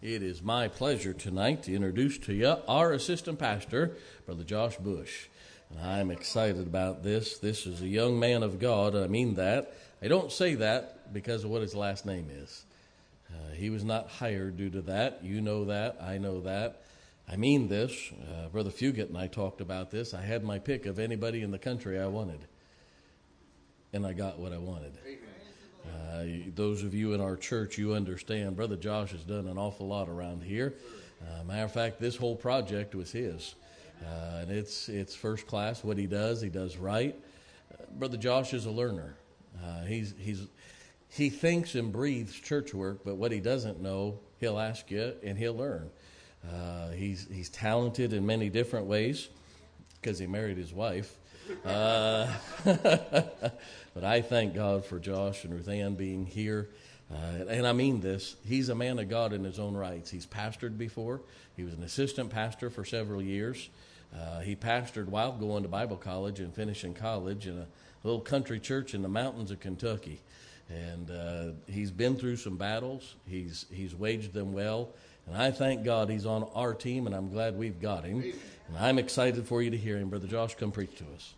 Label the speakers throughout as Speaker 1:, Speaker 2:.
Speaker 1: It is my pleasure tonight to introduce to you our assistant pastor, Brother Josh Bush. And I'm excited about this. This is a young man of God. I mean that. I don't say that because of what his last name is. He was not hired due to that. You know that. I know that. I mean this. Brother Fugit and I talked about this. I had my pick of anybody in the country I wanted. And I got what I wanted. Those of you in our church, you understand, Brother Josh has done an awful lot around here. Matter of fact, this whole project was his. And it's first class. What he does right. Brother Josh is a learner. He thinks and breathes church work, but what he doesn't know, he'll ask you and he'll learn. He's talented in many different ways because he married his wife. But I thank God for Josh and Ruth Ann being here. And I mean this. He's a man of God in his own rights. He's pastored before. He was an assistant pastor for several years. He pastored while going to Bible college and finishing college in a little country church in the mountains of Kentucky. And he's been through some battles. He's waged them well. And I thank God he's on our team, and I'm glad we've got him. And I'm excited for you to hear him. Brother Josh, come preach to us.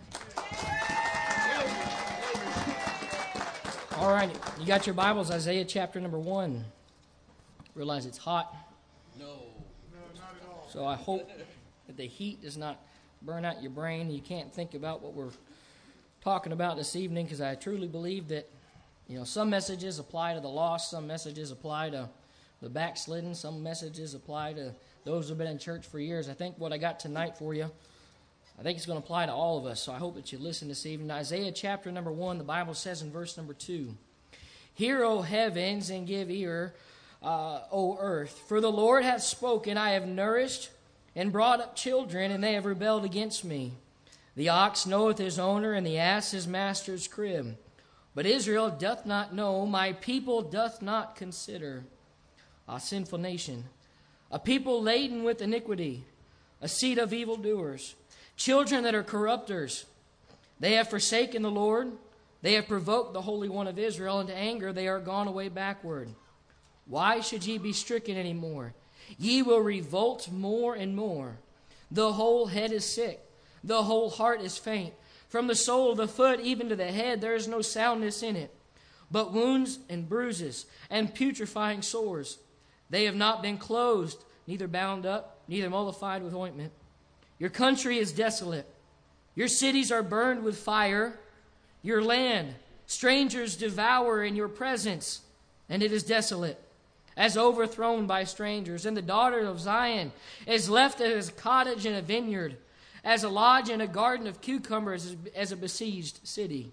Speaker 2: All right, you got your Bibles, Isaiah chapter number 1. Realize it's hot.
Speaker 1: No,
Speaker 2: not at all. So I hope that the heat does not burn out your brain. You can't think about what we're talking about this evening, because I truly believe that, some messages apply to the lost, some messages apply to the backslidden, some messages apply to those who have been in church for years. I think what I got tonight for you, I think it's going to apply to all of us, so I hope that you listen this evening. Isaiah chapter number 1, the Bible says in verse number 2, "Hear, O heavens, and give ear, O earth. For the Lord hath spoken, I have nourished and brought up children, and they have rebelled against me. The ox knoweth his owner, and the ass his master's crib. But Israel doth not know, my people doth not consider." A sinful nation, a people laden with iniquity, a seed of evildoers, children that are corrupters. They have forsaken the Lord. They have provoked the Holy One of Israel into anger. They are gone away backward. Why should ye be stricken any more? Ye will revolt more and more. The whole head is sick. The whole heart is faint. From the sole of the foot even to the head there is no soundness in it, but wounds and bruises and putrefying sores. They have not been closed, neither bound up, neither mollified with ointment. Your country is desolate. Your cities are burned with fire. Your land, strangers devour in your presence, and it is desolate, as overthrown by strangers. And the daughter of Zion is left as a cottage in a vineyard, as a lodge in a garden of cucumbers, as a besieged city.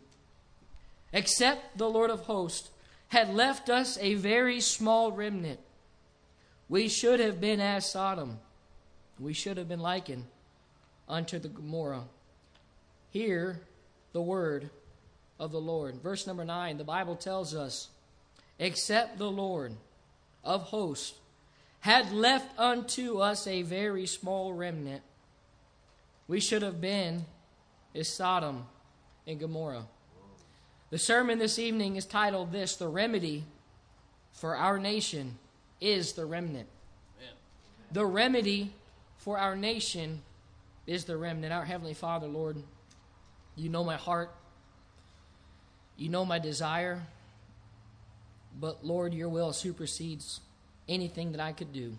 Speaker 2: Except the Lord of hosts had left us a very small remnant. We should have been as Sodom. We should have been likened unto the Gomorrah. Hear the word of the Lord. Verse number 9, the Bible tells us, "Except the Lord of hosts had left unto us a very small remnant, we should have been as Sodom and Gomorrah." The sermon this evening is titled this: "The remedy for our nation is the remnant." Amen. The remedy for our nation is the remnant. Our Heavenly Father, Lord, you know my heart. You know my desire. But, Lord, your will supersedes anything that I could do.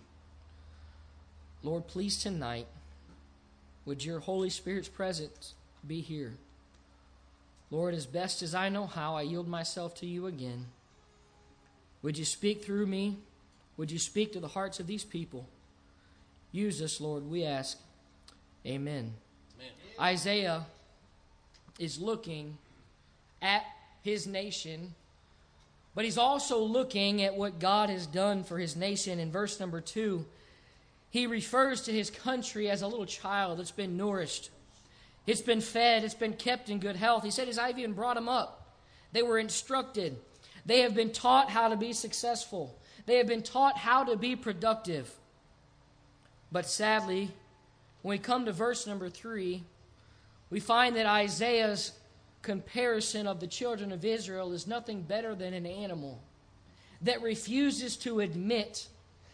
Speaker 2: Lord, please tonight, would your Holy Spirit's presence be here? Lord, as best as I know how, I yield myself to you again. Would you speak through me? Would you speak to the hearts of these people? Use us, Lord, we ask. Amen. Amen. Isaiah is looking at his nation, but he's also looking at what God has done for his nation. In verse number 2, he refers to his country as a little child that's been nourished. It's been fed. It's been kept in good health. He said, as I've even brought them up, they were instructed. They have been taught how to be successful. They have been taught how to be productive. But sadly, when we come to verse number 3, we find that Isaiah's comparison of the children of Israel is nothing better than an animal that refuses to admit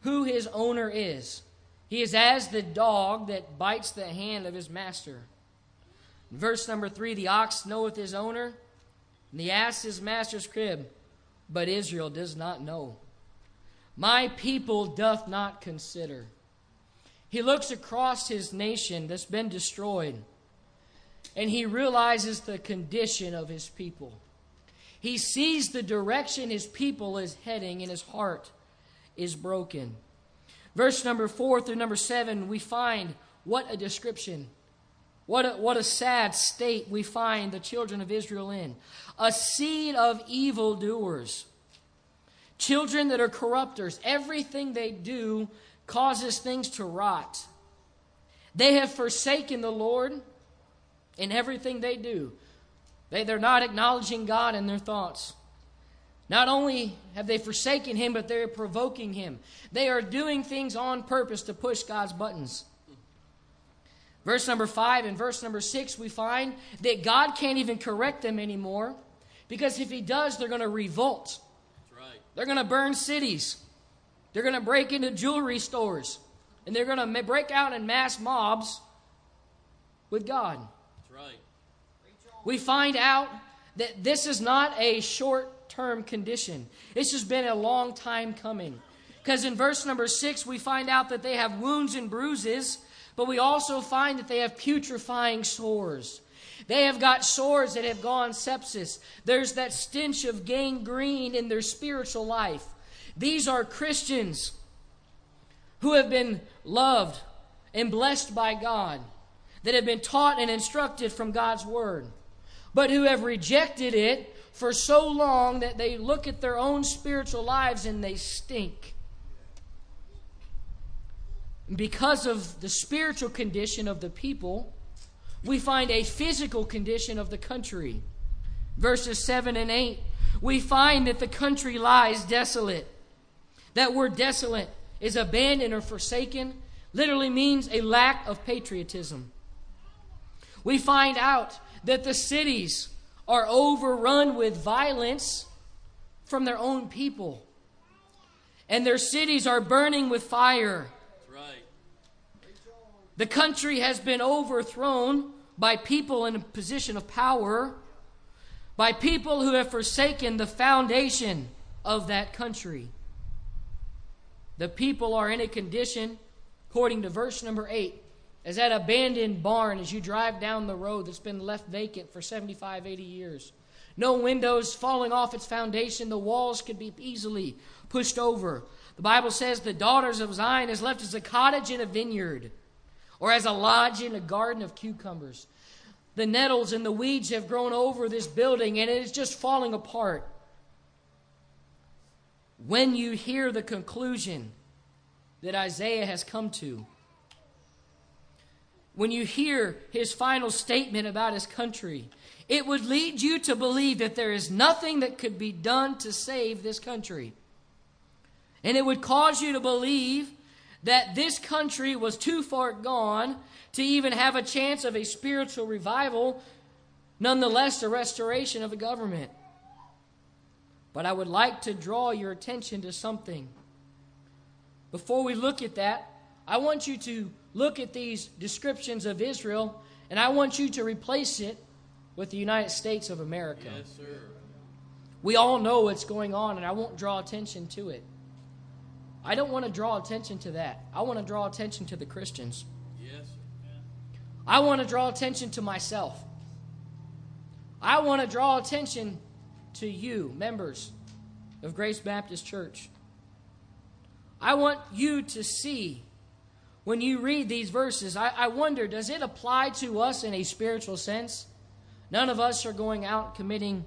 Speaker 2: who his owner is. He is as the dog that bites the hand of his master. In verse number 3, the ox knoweth his owner, and the ass his master's crib, but Israel does not know. My people doth not consider. He looks across his nation that's been destroyed, and he realizes the condition of his people. He sees the direction his people is heading, and his heart is broken. Verse number 4 through number 7, we find what a description. What a sad state we find the children of Israel in. A seed of evildoers. Children that are corrupters. Everything they do causes things to rot. They have forsaken the Lord in everything they do. They're not acknowledging God in their thoughts. Not only have they forsaken Him, but they're provoking Him. They are doing things on purpose to push God's buttons. Verse number 5 and verse number 6, we find that God can't even correct them anymore, because if He does, they're going to revolt.
Speaker 1: That's right.
Speaker 2: They're going to burn cities. They're going to break into jewelry stores. And they're going to break out in mass mobs with God.
Speaker 1: That's right.
Speaker 2: We find out that this is not a short-term condition. It's just been a long time coming. Because in verse number 6, we find out that they have wounds and bruises, but we also find that they have putrefying sores. They have got sores that have gone sepsis. There's that stench of gangrene in their spiritual life. These are Christians who have been loved and blessed by God, that have been taught and instructed from God's Word, but who have rejected it for so long that they look at their own spiritual lives and they stink. Because of the spiritual condition of the people, we find a physical condition of the country. Verses 7 and 8, we find that the country lies desolate. That word desolate is abandoned or forsaken, literally means a lack of patriotism. We find out that the cities are overrun with violence from their own people. And their cities are burning with fire.
Speaker 1: That's right.
Speaker 2: The country has been overthrown by people in a position of power, by people who have forsaken the foundation of that country. The people are in a condition, according to verse number 8, as that abandoned barn as you drive down the road that's been left vacant for 75, 80 years. No windows falling off its foundation. The walls could be easily pushed over. The Bible says the daughters of Zion is left as a cottage in a vineyard, or as a lodge in a garden of cucumbers. The nettles and the weeds have grown over this building, and it is just falling apart. When you hear the conclusion that Isaiah has come to, when you hear his final statement about his country, it would lead you to believe that there is nothing that could be done to save this country. And it would cause you to believe that this country was too far gone to even have a chance of a spiritual revival, nonetheless a restoration of the government. But I would like to draw your attention to something. Before we look at that, I want you to look at these descriptions of Israel, and I want you to replace it with the United States of America.
Speaker 1: Yes, sir.
Speaker 2: We all know what's going on, and I won't draw attention to it. I don't want to draw attention to that. I want to draw attention to the Christians.
Speaker 1: Yes, sir.
Speaker 2: I want to draw attention to myself. I want to draw attention to you, members of Grace Baptist Church. I want you to see, when you read these verses, I wonder, does it apply to us in a spiritual sense? None of us are going out committing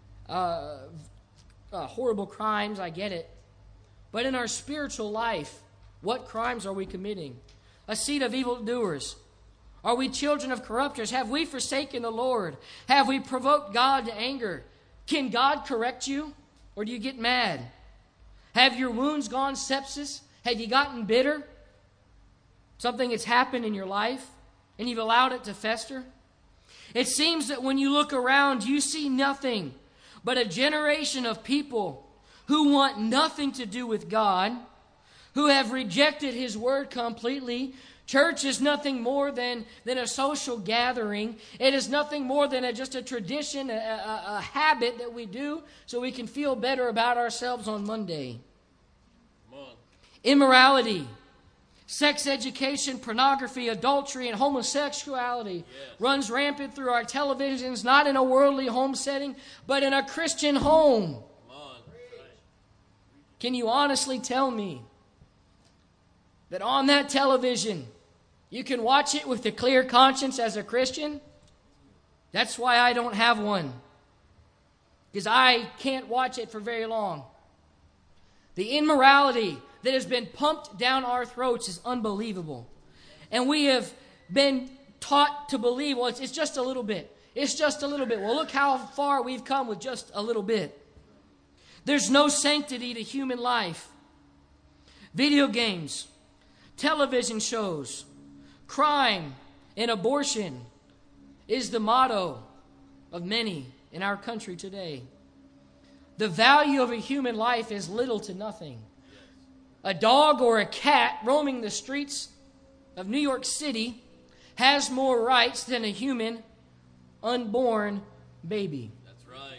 Speaker 2: horrible crimes, I get it. But in our spiritual life, what crimes are we committing? A seed of evildoers. Are we children of corrupters? Have we forsaken the Lord? Have we provoked God to anger? Can God correct you, or do you get mad? Have your wounds gone sepsis? Have you gotten bitter? Something that's happened in your life, and you've allowed it to fester? It seems that when you look around, you see nothing but a generation of people who want nothing to do with God, who have rejected His Word completely. Church is nothing more than a social gathering. It is nothing more than just a tradition, a habit that we do so we can feel better about ourselves on Monday.
Speaker 1: Come on.
Speaker 2: Immorality, sex education, pornography, adultery, and homosexuality runs rampant through our televisions, not in a worldly home setting, but in a Christian home.
Speaker 1: Come on.
Speaker 2: Can you honestly tell me that on that television you can watch it with a clear conscience as a Christian? That's why I don't have one, because I can't watch it for very long. The immorality that has been pumped down our throats is unbelievable. And we have been taught to believe, well, it's just a little bit. It's just a little bit. Well, look how far we've come with just a little bit. There's no sanctity to human life. Video games, television shows, crime, and abortion is the motto of many in our country today. The value of a human life is little to nothing. A dog or a cat roaming the streets of New York City has more rights than a human unborn baby.
Speaker 1: That's right.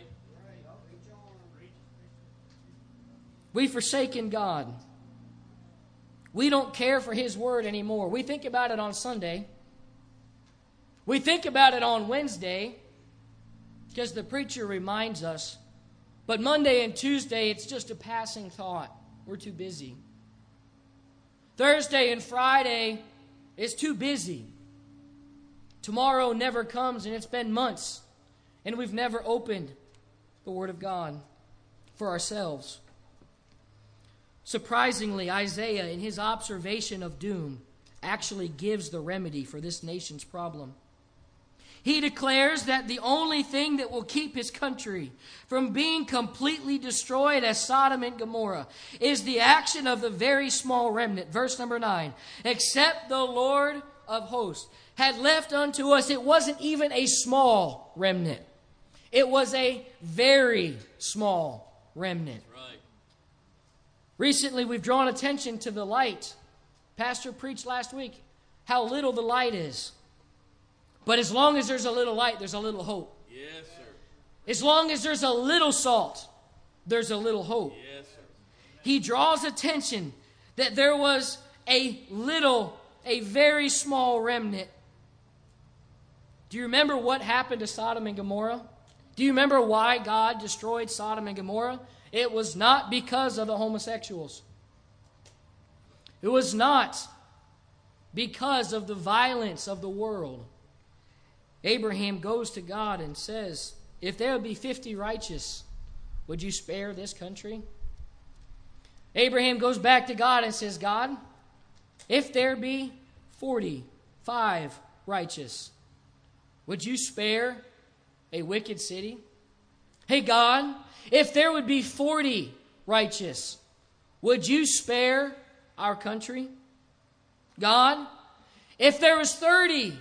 Speaker 2: We've forsaken God. We don't care for His Word anymore. We think about it on Sunday. We think about it on Wednesday because the preacher reminds us. But Monday and Tuesday, it's just a passing thought. We're too busy. Thursday and Friday is too busy. Tomorrow never comes, and it's been months, and we've never opened the Word of God for ourselves. Surprisingly, Isaiah, in his observation of doom, actually gives the remedy for this nation's problem. He declares that the only thing that will keep his country from being completely destroyed as Sodom and Gomorrah is the action of the very small remnant. Verse number 9. Except the Lord of hosts had left unto us, it wasn't even a small remnant. It was a very small remnant.
Speaker 1: Right.
Speaker 2: Recently, we've drawn attention to the light. Pastor preached last week how little the light is. But as long as there's a little light, there's a little hope.
Speaker 1: Yes, sir.
Speaker 2: As long as there's a little salt, there's a little hope.
Speaker 1: Yes, sir.
Speaker 2: He draws attention that there was a very small remnant. Do you remember what happened to Sodom and Gomorrah? Do you remember why God destroyed Sodom and Gomorrah? It was not because of the homosexuals. It was not because of the violence of the world. Abraham goes to God and says, if there would be 50 righteous, would you spare this country? Abraham goes back to God and says, God, if there be 45 righteous, would you spare a wicked city? Hey, God, if there would be 40 righteous, would you spare our country? God, if there was 30,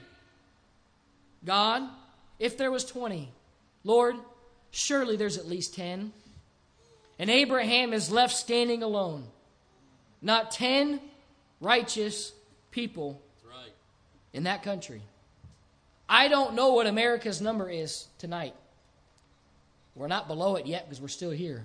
Speaker 2: God, if there was 20, Lord, surely there's at least 10. And Abraham is left standing alone. Not 10 righteous people in that country. I don't know what America's number is tonight. We're not below it yet because we're still here.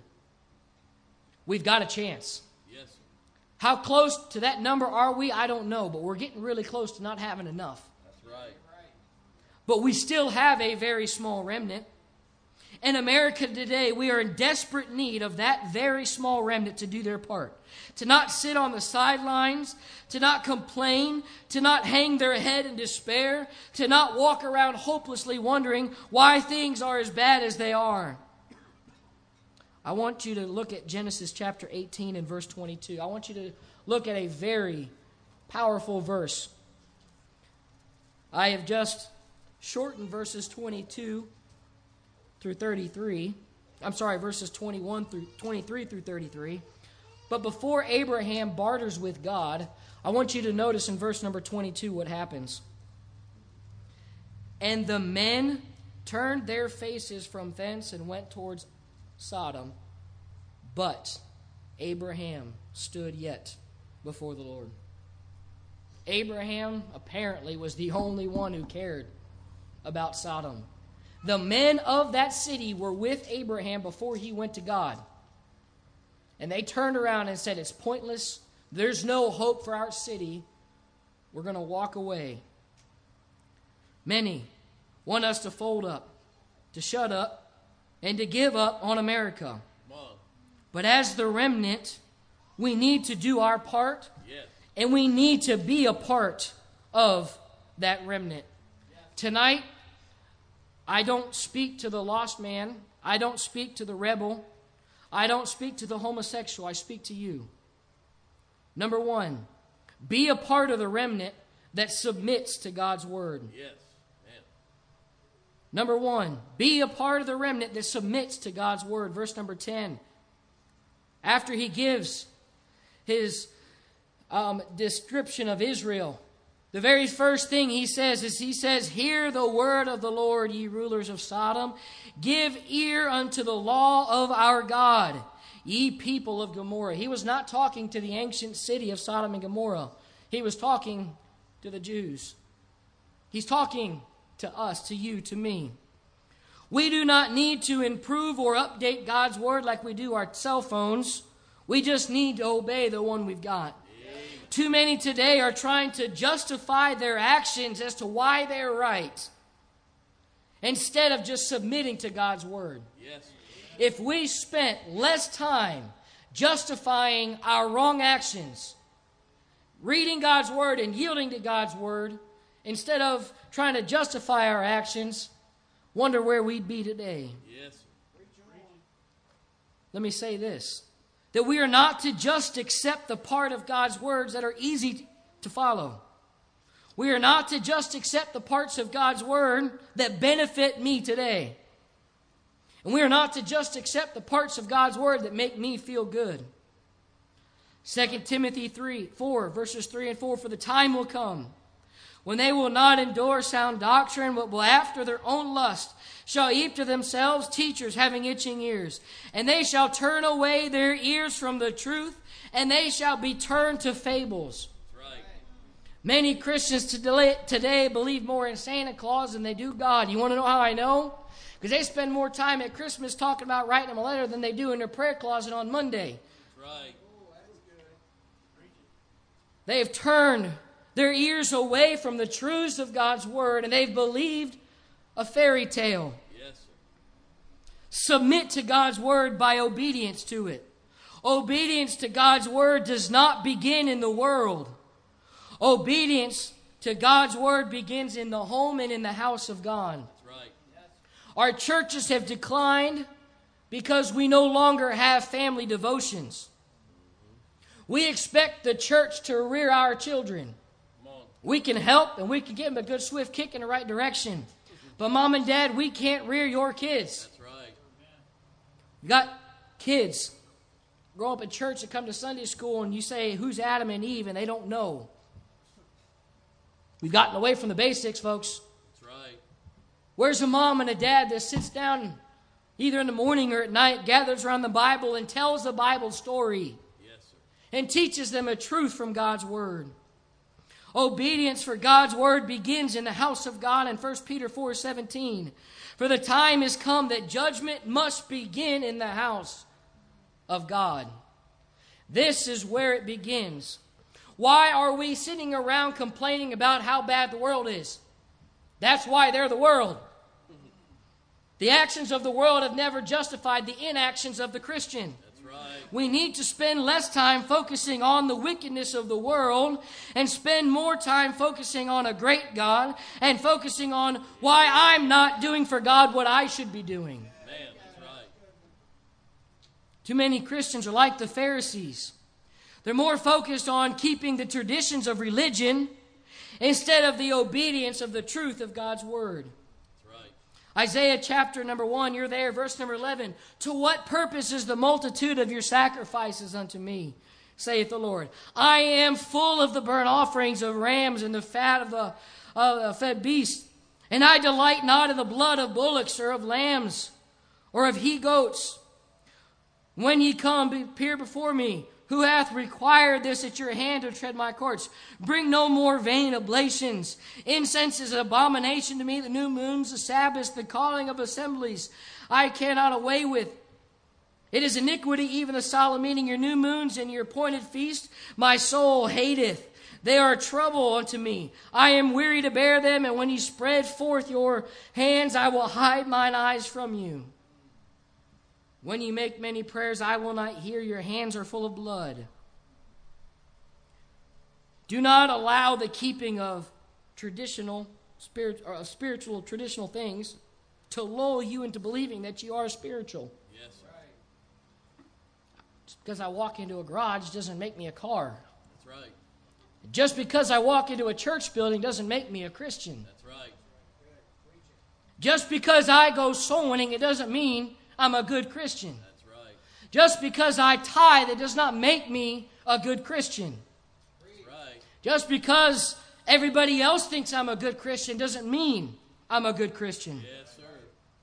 Speaker 2: We've got a chance.
Speaker 1: Yes.
Speaker 2: How close to that number are we? I don't know, but we're getting really close to not having enough.
Speaker 1: That's right.
Speaker 2: But we still have a very small remnant. In America today, we are in desperate need of that very small remnant to do their part. To not sit on the sidelines, to not complain, to not hang their head in despair, to not walk around hopelessly wondering why things are as bad as they are. I want you to look at Genesis chapter 18 and verse 22. I want you to look at a very powerful verse. I have just shortened verses 22 through 33. I'm sorry, verses 21 through 23 through 33. But before Abraham barters with God, I want you to notice in verse number 22 what happens. And the men turned their faces from thence and went towards Sodom, but Abraham stood yet before the Lord. Abraham apparently was the only one who cared about Sodom. The men of that city were with Abraham before he went to God. And they turned around and said, it's pointless. There's no hope for our city. We're going to walk away. Many want us to fold up, to shut up, and to give up on America. But as the remnant, we need to do our part, and we need to be a part of that remnant. Tonight, I don't speak to the lost man. I don't speak to the rebel. I don't speak to the homosexual. I speak to you. Number one, be a part of the remnant that submits to God's word.
Speaker 1: Yes. Man.
Speaker 2: Number one, be a part of the remnant that submits to God's word. Verse number 10. After he gives his description of Israel, the very first thing he says is, hear the word of the Lord, ye rulers of Sodom. Give ear unto the law of our God, ye people of Gomorrah. He was not talking to the ancient city of Sodom and Gomorrah. He was talking to the Jews. He's talking to us, to you, to me. We do not need to improve or update God's word like we do our cell phones. We just need to obey the one we've got. Too many today are trying to justify their actions as to why they're right, instead of just submitting to God's word.
Speaker 1: Yes.
Speaker 2: If we spent less time justifying our wrong actions, reading God's word and yielding to God's word, instead of trying to justify our actions, wonder where we'd be today.
Speaker 1: Yes.
Speaker 2: Let me say this, that we are not to just accept the part of God's words that are easy to follow. We are not to just accept the parts of God's word that benefit me today. And we are not to just accept the parts of God's word that make me feel good. 2 Timothy 4, verses 3 and 4, for the time will come when they will not endure sound doctrine, but will after their own lust shall heap to themselves teachers having itching ears. And they shall turn away their ears from the truth, and they shall be turned to fables.
Speaker 1: Right.
Speaker 2: Many Christians today believe more in Santa Claus than they do God. You want to know how I know? Because they spend more time at Christmas talking about writing them a letter than they do in their prayer closet on Monday.
Speaker 1: Right.
Speaker 2: They have turned their ears away from the truths of God's word, and they've believed a fairy tale.
Speaker 1: Yes, sir.
Speaker 2: Submit to God's word by obedience to it. Obedience to God's word does not begin in the world. Obedience to God's word begins in the home and in the house of God.
Speaker 1: That's right.
Speaker 2: Our churches have declined because we no longer have family devotions. We expect the church to rear our children. We can help and we can give them a good swift kick in the right direction. But mom and dad, we can't rear your kids.
Speaker 1: That's right.
Speaker 2: You got kids grow up in church that come to Sunday school and you say, who's Adam and Eve? And they don't know. We've gotten away from the basics, folks.
Speaker 1: That's right.
Speaker 2: Where's a mom and a dad that sits down either in the morning or at night, gathers around the Bible and tells the Bible story?
Speaker 1: Yes, sir.
Speaker 2: And teaches them a truth from God's word. Obedience for God's word begins in the house of God in 1 Peter 4:17. For the time is come that judgment must begin in the house of God. This is where it begins. Why are we sitting around complaining about how bad the world is? That's why they're the world. The actions of the world have never justified the inactions of the Christian. We need to spend less time focusing on the wickedness of the world and spend more time focusing on a great God and focusing on why I'm not doing for God what I should be doing.
Speaker 1: Man, that's right.
Speaker 2: Too many Christians are like the Pharisees. They're more focused on keeping the traditions of religion instead of the obedience of the truth of God's word. Isaiah chapter number 1, you're there, verse number 11. To what purpose is the multitude of your sacrifices unto me, saith the Lord? I am full of the burnt offerings of rams and the fat of the fed beasts, and I delight not in the blood of bullocks or of lambs or of he goats. When ye come, appear before me, Who hath required this at your hand to tread my courts? Bring no more vain oblations. Incense is an abomination to me. The new moons, the Sabbaths, the calling of assemblies, I cannot away with. It is iniquity, even the solemn meeting, your new moons and your appointed feast. My soul hateth. They are trouble unto me. I am weary to bear them, and when you spread forth your hands, I will hide mine eyes from you. When you make many prayers, I will not hear. Your hands are full of blood. Do not allow the keeping of spiritual traditional things to lull you into believing that you are spiritual.
Speaker 1: Yes, sir.
Speaker 2: Just because I walk into a garage doesn't make me a car.
Speaker 1: That's right.
Speaker 2: Just because I walk into a church building doesn't make me a Christian.
Speaker 1: That's right.
Speaker 2: Just because I go soul winning, it doesn't mean I'm a good Christian.
Speaker 1: That's right.
Speaker 2: Just because I tithe, it does not make me a good Christian.
Speaker 1: That's right.
Speaker 2: Just because everybody else thinks I'm a good Christian doesn't mean I'm a good Christian.
Speaker 1: Yes, sir.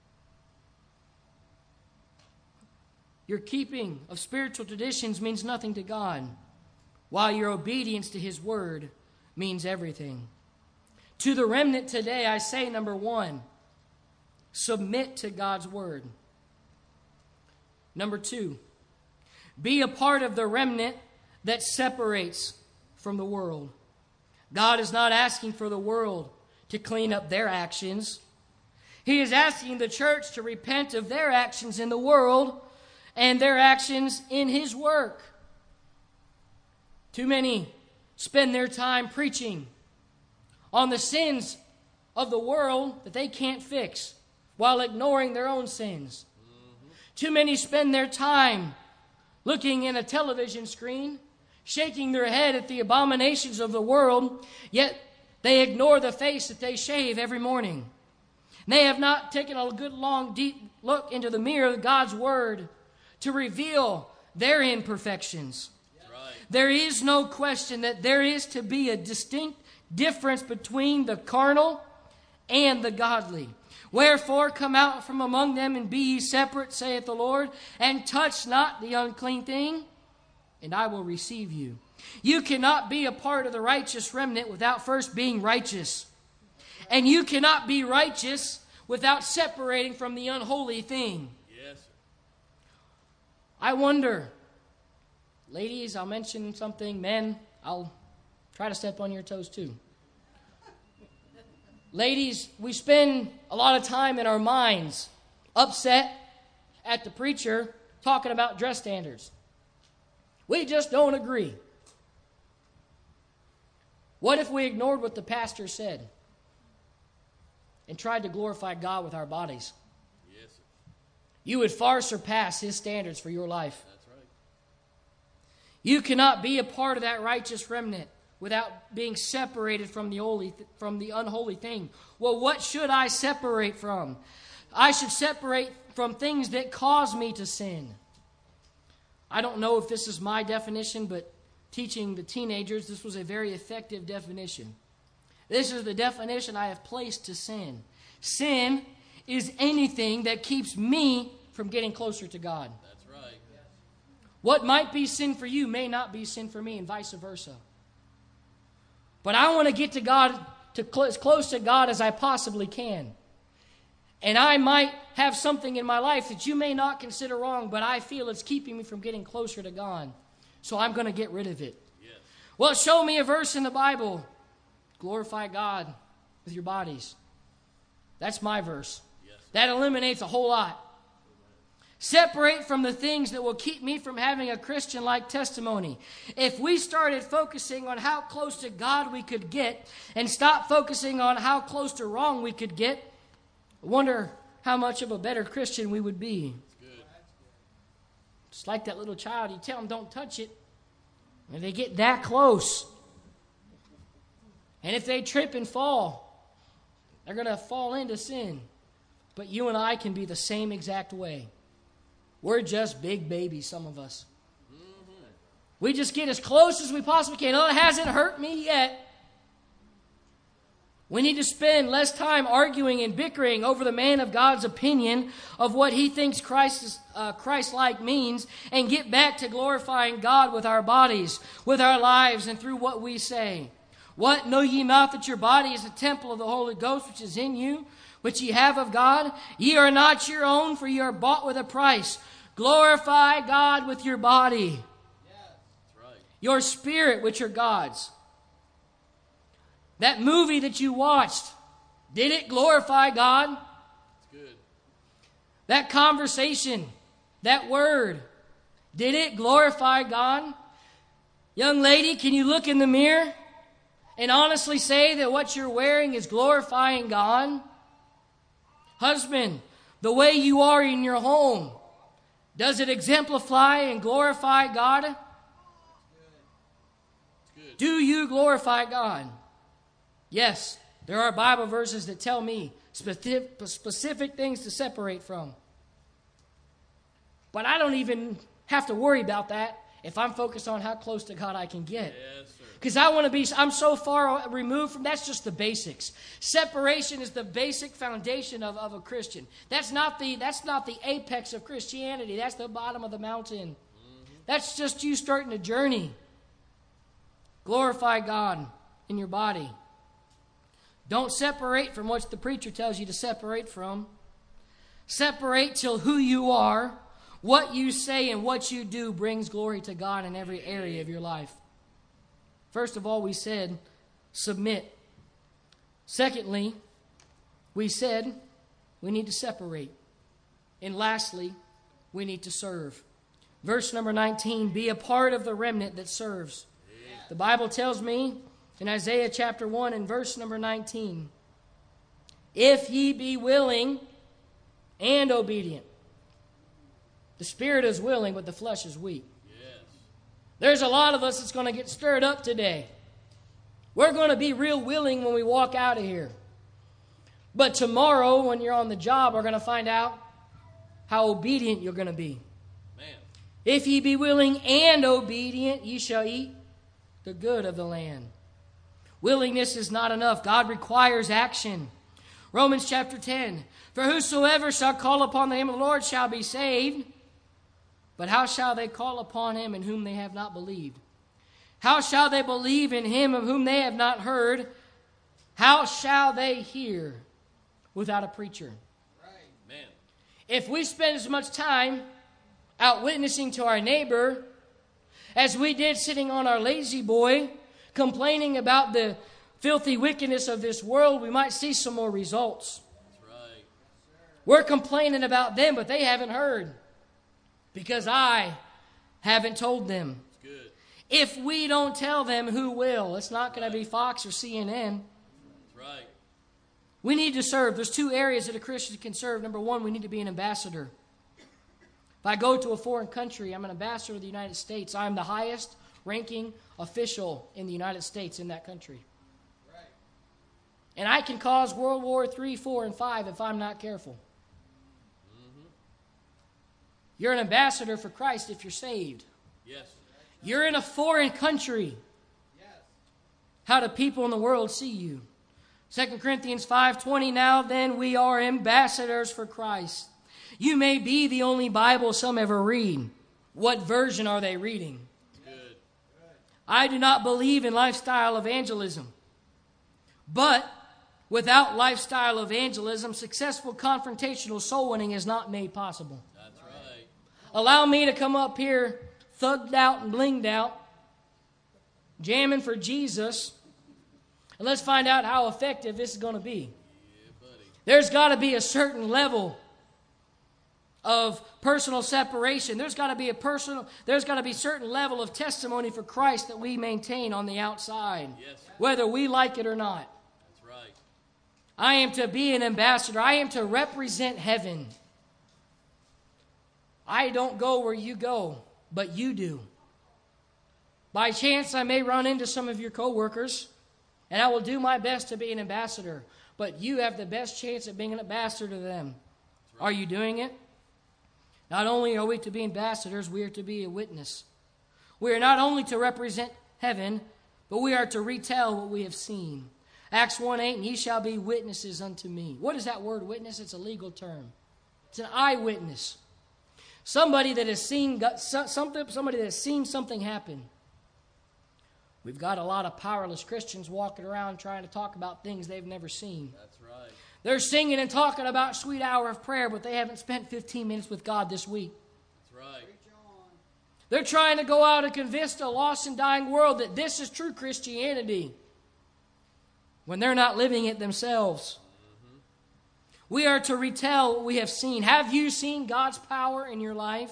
Speaker 2: Your keeping of spiritual traditions means nothing to God, while your obedience to His Word means everything. To the remnant today, I say, number one, submit to God's Word. Number two, be a part of the remnant that separates from the world. God is not asking for the world to clean up their actions. He is asking the church to repent of their actions in the world and their actions in His work. Too many spend their time preaching on the sins of the world that they can't fix while ignoring their own sins. Too many spend their time looking in a television screen, shaking their head at the abominations of the world, yet they ignore the face that they shave every morning. They have not taken a good, long, deep look into the mirror of God's Word to reveal their imperfections.
Speaker 1: Right.
Speaker 2: There is no question that there is to be a distinct difference between the carnal and the godly. Wherefore, come out from among them and be ye separate, saith the Lord, and touch not the unclean thing, and I will receive you. You cannot be a part of the righteous remnant without first being righteous. And you cannot be righteous without separating from the unholy thing.
Speaker 1: Yes, sir.
Speaker 2: I wonder, ladies, I'll mention something. Men, I'll try to step on your toes too. Ladies, we spend a lot of time in our minds upset at the preacher talking about dress standards. We just don't agree. What if we ignored what the pastor said and tried to glorify God with our bodies?
Speaker 1: Yes, sir.
Speaker 2: You would far surpass His standards for your life.
Speaker 1: That's right.
Speaker 2: You cannot be a part of that righteous remnant without being separated from the unholy thing. Well, what should I separate from? I should separate from things that cause me to sin. I don't know if this is my definition, but teaching the teenagers, this was a very effective definition. This is the definition I have placed to sin. Sin is anything that keeps me from getting closer to God.
Speaker 1: That's right.
Speaker 2: What might be sin for you may not be sin for me, and vice versa. But I want to get to God, as close to God as I possibly can. And I might have something in my life that you may not consider wrong, but I feel it's keeping me from getting closer to God. So I'm going to get rid of it.
Speaker 1: Yes.
Speaker 2: Well, show me a verse in the Bible. Glorify God with your bodies. That's my verse.
Speaker 1: Yes.
Speaker 2: That eliminates a whole lot. Separate from the things that will keep me from having a Christian-like testimony. If we started focusing on how close to God we could get and stop focusing on how close to wrong we could get, I wonder how much of a better Christian we would be.
Speaker 1: That's good.
Speaker 2: Just like that little child, you tell them don't touch it, and they get that close. And if they trip and fall, they're going to fall into sin. But you and I can be the same exact way. We're just big babies, some of us. Mm-hmm. We just get as close as we possibly can. Oh, it hasn't hurt me yet. We need to spend less time arguing and bickering over the man of God's opinion of what he thinks Christ-like means, and get back to glorifying God with our bodies, with our lives, and through what we say. What? Know ye not that your body is a temple of the Holy Ghost which is in you, which ye have of God? Ye are not your own, for ye are bought with a price. Glorify God with your body. That's right. Your spirit, which are God's. That movie that you watched, did it glorify God? That's good. That conversation, that word, did it glorify God? Young lady, can you look in the mirror and honestly say that what you're wearing is glorifying God? Husband, the way you are in your home, does it exemplify and glorify God? That's good. Do you glorify God? Yes, there are Bible verses that tell me specific things to separate from. But I don't even have to worry about that if I'm focused on how close to God I can get. Yes, sir. Because I'm so far removed from, that's just the basics. Separation is the basic foundation of a Christian. That's not the apex of Christianity. That's the bottom of the mountain. Mm-hmm. That's just you starting a journey. Glorify God in your body. Don't separate from what the preacher tells you to separate from. Separate till who you are, what you say, and what you do brings glory to God in every area of your life. First of all, we said, submit. Secondly, we said we need to separate. And lastly, we need to serve. Verse number 19, be a part of the remnant that serves. The Bible tells me in Isaiah chapter 1 and verse number 19, if ye be willing and obedient. The spirit is willing, but the flesh is weak. Yes. There's a lot of us that's going to get stirred up today. We're going to be real willing when we walk out of here. But tomorrow, when you're on the job, we're going to find out how obedient you're going to be. Man. If ye be willing and obedient, ye shall eat the good of the land. Willingness is not enough. God requires action. Romans chapter 10. For whosoever shall call upon the name of the Lord shall be saved. But how shall they call upon him in whom they have not believed? How shall they believe in him of whom they have not heard? How shall they hear without a preacher? Right. Man. If we spend as much time out witnessing to our neighbor as we did sitting on our lazy boy, complaining about the filthy wickedness of this world, we might see some more results. That's right. We're complaining about them, but they haven't heard because I haven't told them. That's good. If we don't tell them, who will? It's not going to be Fox or CNN. That's right. We need to serve. There's two areas that a Christian can serve. Number one, we need to be an ambassador. If I go to a foreign country, I'm an ambassador of the United States. I'm the highest ranking official in the United States in that country. Right. And I can cause World War III, 4, and 5 if I'm not careful. Mm-hmm. You're an ambassador for Christ if you're saved. Yes. You're in a foreign country. Yes. How do people in the world see you? 2 Corinthians 5:20, now then we are ambassadors for Christ. You may be the only Bible some ever read. What version are they reading? I do not believe in lifestyle evangelism. But without lifestyle evangelism, successful confrontational soul winning is not made possible. That's right. Allow me to come up here thugged out and blinged out, jamming for Jesus, and let's find out how effective this is going to be. Yeah, buddy. There's got to be a certain level of personal separation. There's got to be a certain level of testimony for Christ that we maintain on the outside, yes, whether we like it or not. That's right. I am to be an ambassador. I am to represent heaven. I don't go where you go, but you do. By chance, I may run into some of your coworkers, and I will do my best to be an ambassador, but you have the best chance at being an ambassador to them. Right. Are you doing it? Not only are we to be ambassadors, we are to be a witness. We are not only to represent heaven, but we are to retell what we have seen. Acts 1:8, and ye shall be witnesses unto me. What is that word witness? It's a legal term. It's an eyewitness. Somebody that has seen something happen. We've got a lot of powerless Christians walking around trying to talk about things they've never seen.
Speaker 1: That's right.
Speaker 2: They're singing and talking about sweet hour of prayer, but they haven't spent 15 minutes with God this week.
Speaker 1: That's right.
Speaker 2: They're trying to go out and convince a lost and dying world that this is true Christianity when they're not living it themselves. Mm-hmm. We are to retell what we have seen. Have you seen God's power in your life?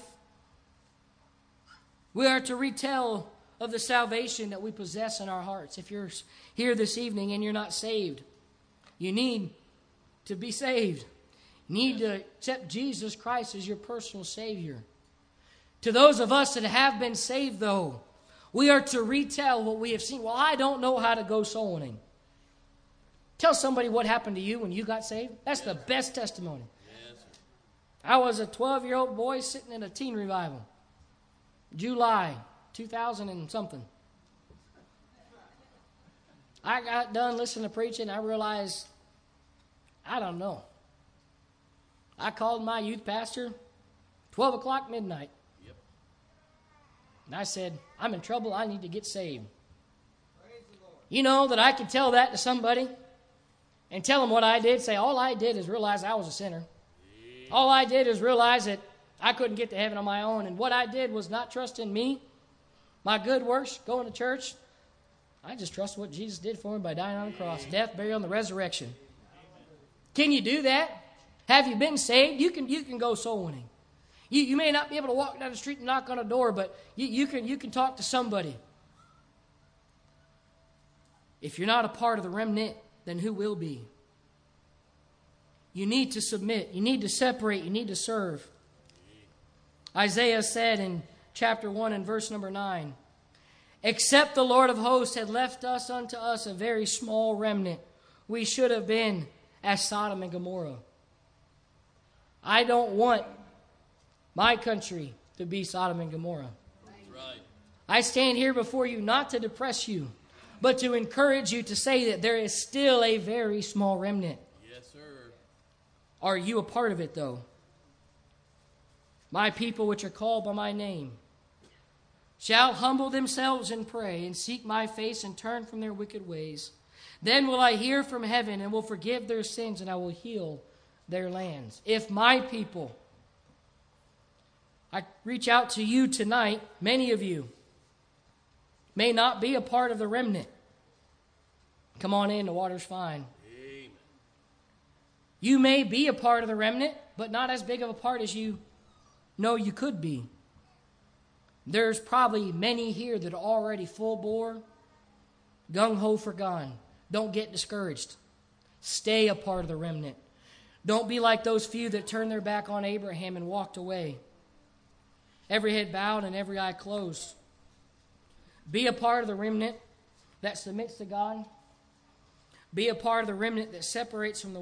Speaker 2: We are to retell of the salvation that we possess in our hearts. If you're here this evening and you're not saved, you need to be saved. You need to accept Jesus Christ as your personal Savior. To those of us that have been saved, though, we are to retell what we have seen. Well, I don't know how to go soul winning. Tell somebody what happened to you when you got saved. That's the best testimony.
Speaker 1: Yes, sir.
Speaker 2: I was a 12-year-old boy sitting in a teen revival. July 2000 and something. I got done listening to preaching. I realized, I don't know. I called my youth pastor, 12 o'clock midnight.
Speaker 1: Yep.
Speaker 2: And I said, I'm in trouble. I need to get saved. You know that I could tell that to somebody and tell them what I did. Say, all I did is realize I was a sinner. Yeah. All I did is realize that I couldn't get to heaven on my own. And what I did was not trust in me, my good works, going to church. I just trust what Jesus did for me by dying on the cross, death, burial, and the resurrection. Can you do that? Have you been saved? You can go soul winning. You may not be able to walk down the street and knock on a door, but you can talk to somebody. If you're not a part of the remnant, then who will be? You need to submit. You need to separate. You need to serve. Isaiah said in chapter 1 and verse number 9, except the Lord of hosts had left us unto us a very small remnant, we should have been as Sodom and Gomorrah. I don't want my country to be Sodom and Gomorrah.
Speaker 1: Right.
Speaker 2: I stand here before you not to depress you, but to encourage you to say that there is still a very small remnant.
Speaker 1: Yes, sir.
Speaker 2: Are you a part of it, though? My people which are called by my name shall humble themselves and pray and seek my face and turn from their wicked ways. Then will I hear from heaven and will forgive their sins, and I will heal their lands. If my people, I reach out to you tonight, many of you may not be a part of the remnant. Come on in, the water's fine.
Speaker 1: Amen.
Speaker 2: You may be a part of the remnant, but not as big of a part as you know you could be. There's probably many here that are already full bore, gung-ho for God. Don't get discouraged. Stay a part of the remnant. Don't be like those few that turned their back on Abraham and walked away. Every head bowed and every eye closed. Be a part of the remnant that submits to God. Be a part of the remnant that separates from the